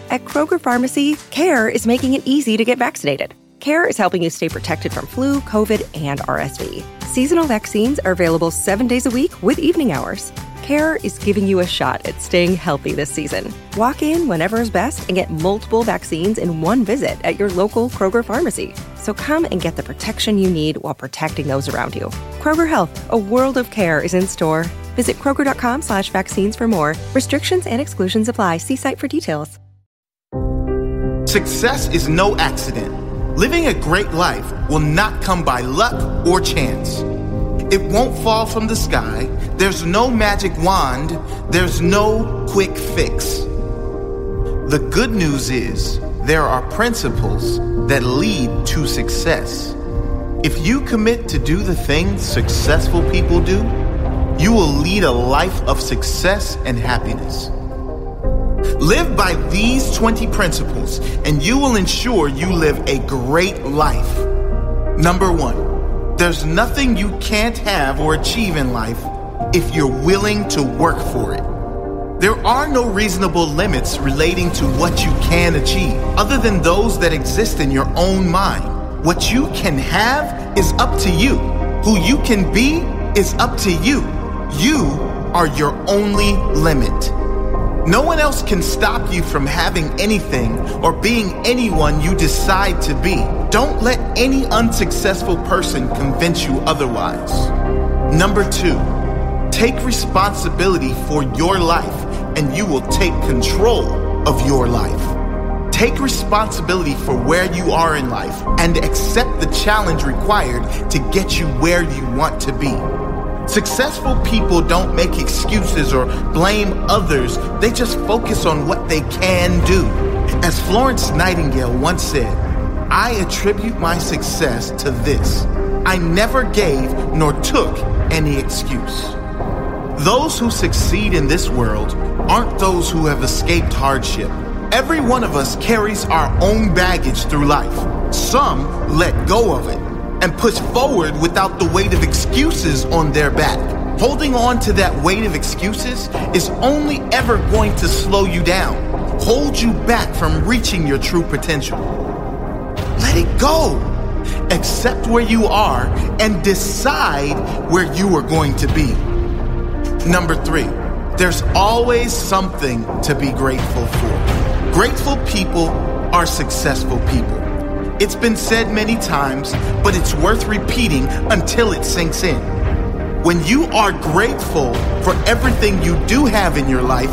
At Kroger Pharmacy, CARE is making it easy to get vaccinated. CARE is helping you stay protected from flu, COVID, and RSV. Seasonal vaccines are available 7 days a week with evening hours. CARE is giving you a shot at staying healthy this season. Walk in whenever is best and get multiple vaccines in one visit at your local Kroger Pharmacy. So come and get the protection you need while protecting those around you. Kroger Health, a world of care is in store. Visit Kroger.com/vaccines for more. Restrictions and exclusions apply. See site for details. Success is no accident. Living a great life will not come by luck or chance. It won't fall from the sky. There's no magic wand. There's no quick fix. The good news is there are principles that lead to success. If you commit to do the things successful people do, you will lead a life of success and happiness. Live by these 20 principles, and you will ensure you live a great life. Number 1, there's nothing you can't have or achieve in life if you're willing to work for it. There are no reasonable limits relating to what you can achieve, other than those that exist in your own mind. What you can have is up to you. Who you can be is up to you. You are your only limit. No one else can stop you from having anything or being anyone you decide to be. Don't let any unsuccessful person convince you otherwise. Number 2, take responsibility for your life and you will take control of your life. Take responsibility for where you are in life and accept the challenge required to get you where you want to be. Successful people don't make excuses or blame others. They just focus on what they can do. As Florence Nightingale once said, I attribute my success to this. I never gave nor took any excuse. Those who succeed in this world aren't those who have escaped hardship. Every one of us carries our own baggage through life. Some let go of it and push forward without the weight of excuses on their back. Holding on to that weight of excuses is only ever going to slow you down, hold you back from reaching your true potential. Let it go. Accept where you are and decide where you are going to be. Number 3, there's always something to be grateful for. Grateful people are successful people. It's been said many times, but it's worth repeating until it sinks in. When you are grateful for everything you do have in your life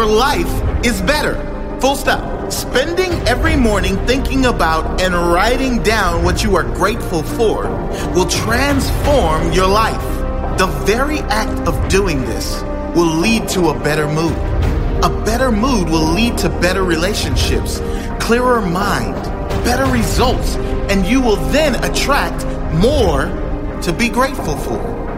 is better. Full stop. Spending every morning thinking about and writing down what you are grateful for will transform your life. The very act of doing this will lead to a better mood. A better mood will lead to better relationships, clearer mind, better results, and you will then attract more to be grateful for.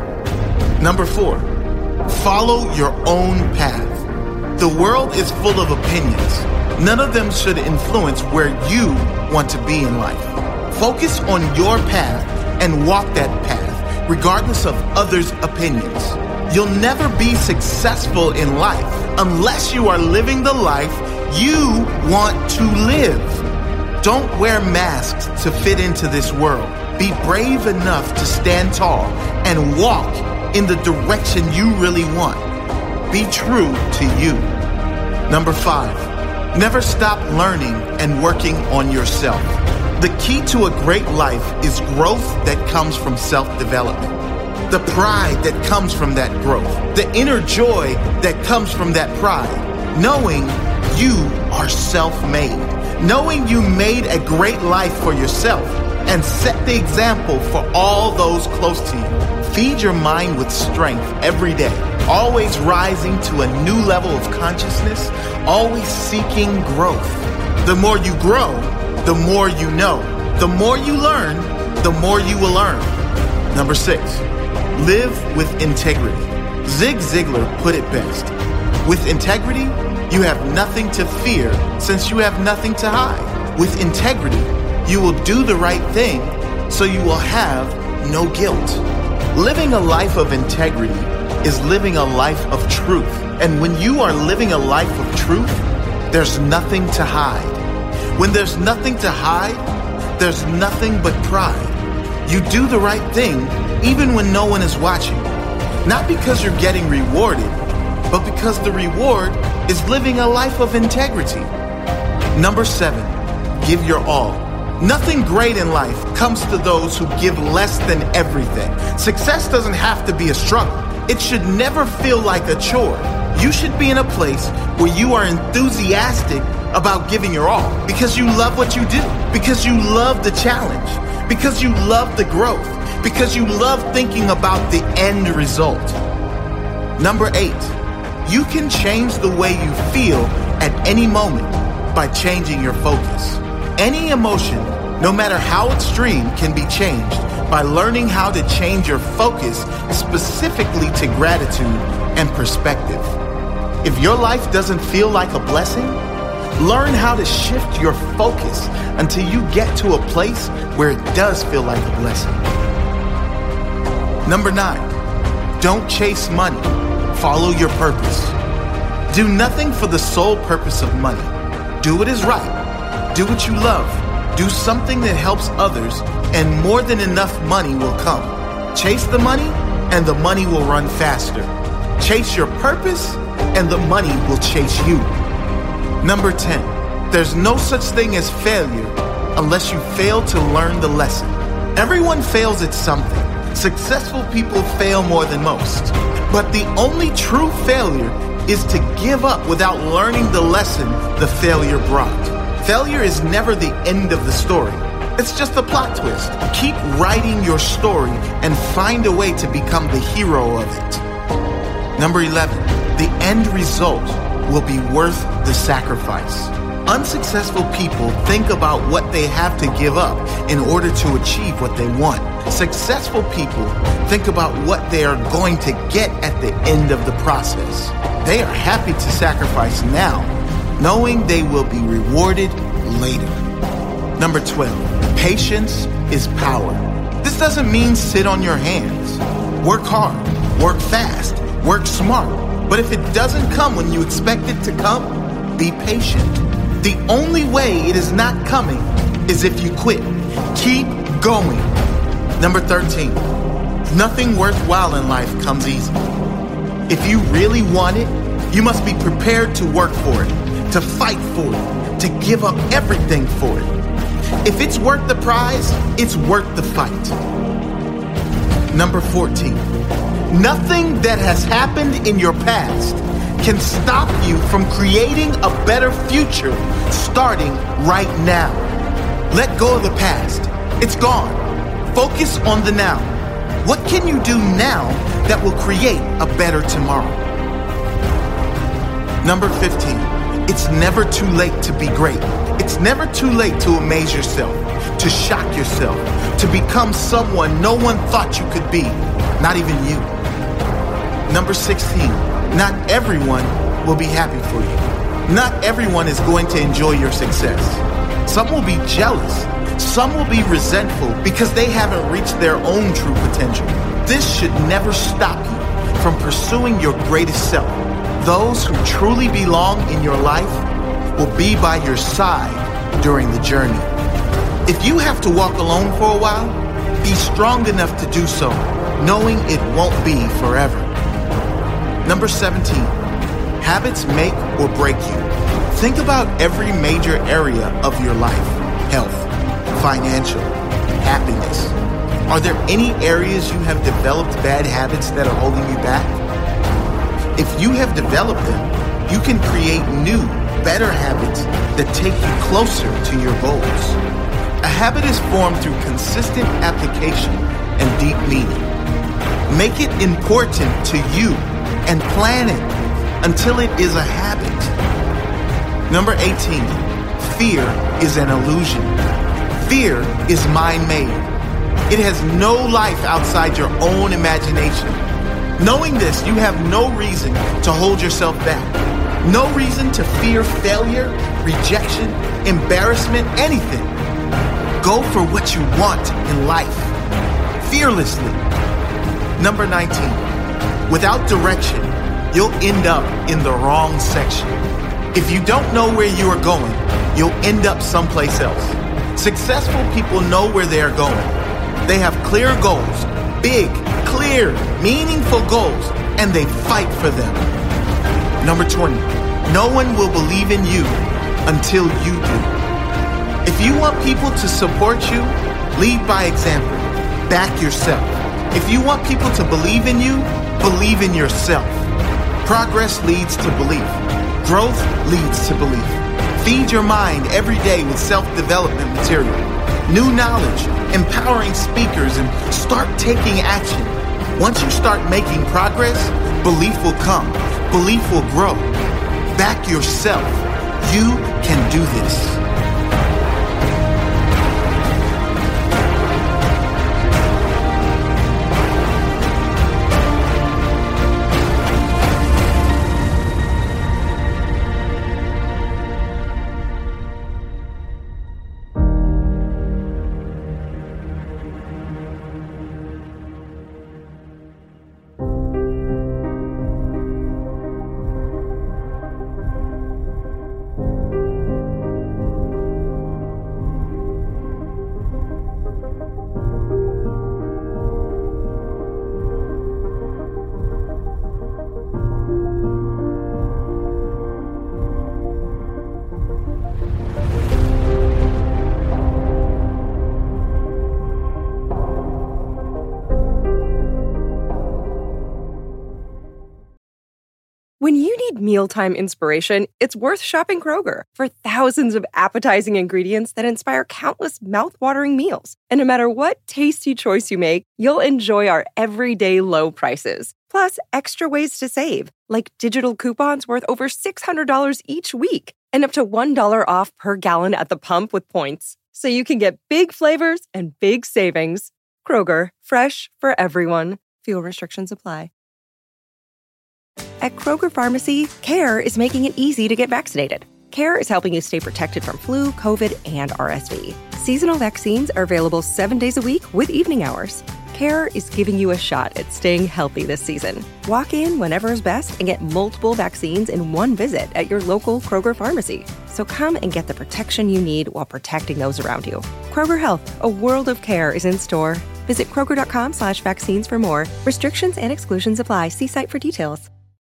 Number 4, follow your own path. The world is full of opinions. None of them should influence where you want to be in life. Focus on your path and walk that path, regardless of others' opinions. You'll never be successful in life unless you are living the life you want to live. Don't wear masks to fit into this world. Be brave enough to stand tall and walk in the direction you really want. Be true to you. Number 5, never stop learning and working on yourself. The key to a great life is growth that comes from self-development. The pride that comes from that growth. The inner joy that comes from that pride. Knowing you are self-made. Knowing you made a great life for yourself and set the example for all those close to you. Feed your mind with strength every day, always rising to a new level of consciousness, always seeking growth. The more you grow, the more you know. The more you learn, the more you will earn. Number 6, live with integrity. Zig Ziglar put it best. With integrity, you have nothing to fear since you have nothing to hide. With integrity, you will do the right thing so you will have no guilt. Living a life of integrity is living a life of truth. And when you are living a life of truth, there's nothing to hide. When there's nothing to hide, there's nothing but pride. You do the right thing even when no one is watching. Not because you're getting rewarded, but because the reward is living a life of integrity. Number 7, give your all. Nothing great in life comes to those who give less than everything. Success doesn't have to be a struggle. It should never feel like a chore. You should be in a place where you are enthusiastic about giving your all because you love what you do, because you love the challenge, because you love the growth, because you love thinking about the end result. Number 8, you can change the way you feel at any moment by changing your focus. Any emotion, no matter how extreme, can be changed by learning how to change your focus specifically to gratitude and perspective. If your life doesn't feel like a blessing, learn how to shift your focus until you get to a place where it does feel like a blessing. Number 9, don't chase money. Follow your purpose. Do nothing for the sole purpose of money. Do what is right. Do what you love. Do something that helps others, and more than enough money will come. Chase the money, and the money will run faster. Chase your purpose, and the money will chase you. Number 10, there's no such thing as failure unless you fail to learn the lesson. Everyone fails at something. Successful people fail more than most. But the only true failure is to give up without learning the lesson the failure brought. Failure is never the end of the story. It's just a plot twist. Keep writing your story and find a way to become the hero of it. Number 11, the end result will be worth the sacrifice. Unsuccessful people think about what they have to give up in order to achieve what they want. Successful people think about what they are going to get at the end of the process. They are happy to sacrifice now, knowing they will be rewarded later. Number 12, patience is power. This doesn't mean sit on your hands. Work hard, work fast, work smart. But if it doesn't come when you expect it to come, be patient. The only way it is not coming is if you quit. Keep going. Number 13, nothing worthwhile in life comes easy. If you really want it, you must be prepared to work for it, to fight for it, to give up everything for it. If it's worth the prize, it's worth the fight. Number 14, nothing that has happened in your past can stop you from creating a better future starting right now. Let go of the past. It's gone. Focus on the now. What can you do now that will create a better tomorrow? Number 15, it's never too late to be great. It's never too late to amaze yourself, to shock yourself, to become someone no one thought you could be, not even you. Number 16, not everyone will be happy for you. Not everyone is going to enjoy your success. Some will be jealous. Some will be resentful because they haven't reached their own true potential. This should never stop you from pursuing your greatest self. Those who truly belong in your life will be by your side during the journey. If you have to walk alone for a while, be strong enough to do so, knowing it won't be forever. Number 17, habits make or break you. Think about every major area of your life: health, financial, happiness. Are there any areas you have developed bad habits that are holding you back? If you have developed them, you can create new, better habits that take you closer to your goals. A habit is formed through consistent application and deep meaning. Make it important to you and plan it until it is a habit. Number 18, fear is an illusion. Fear is mind-made. It has no life outside your own imagination. Knowing this, you have no reason to hold yourself back. No reason to fear failure, rejection, embarrassment, anything. Go for what you want in life, fearlessly. Number 19, without direction, you'll end up in the wrong section. If you don't know where you are going, you'll end up someplace else. Successful people know where they are going. They have clear goals, big, clear, meaningful goals, and they fight for them. Number 20, no one will believe in you until you do. If you want people to support you, lead by example. Back yourself. If you want people to believe in you, believe in yourself. Progress leads to belief. Growth leads to belief. Feed your mind every day with self-development material, new knowledge, empowering speakers, and start taking action. Once you start making progress, belief will come. Belief will grow. Back yourself. You can do this. When you need mealtime inspiration, it's worth shopping Kroger for thousands of appetizing ingredients that inspire countless mouth-watering meals. And no matter what tasty choice you make, you'll enjoy our everyday low prices. Plus, extra ways to save, like digital coupons worth over $600 each week and up to $1 off per gallon at the pump with points. So you can get big flavors and big savings. Kroger, fresh for everyone. Fuel restrictions apply. At Kroger Pharmacy, CARE is making it easy to get vaccinated. CARE is helping you stay protected from flu, COVID, and RSV. Seasonal vaccines are available 7 days a week with evening hours. CARE is giving you a shot at staying healthy this season. Walk in whenever is best and get multiple vaccines in one visit at your local Kroger Pharmacy. So come and get the protection you need while protecting those around you. Kroger Health, a world of care, is in store. Visit Kroger.com/vaccines for more. Restrictions and exclusions apply. See site for details.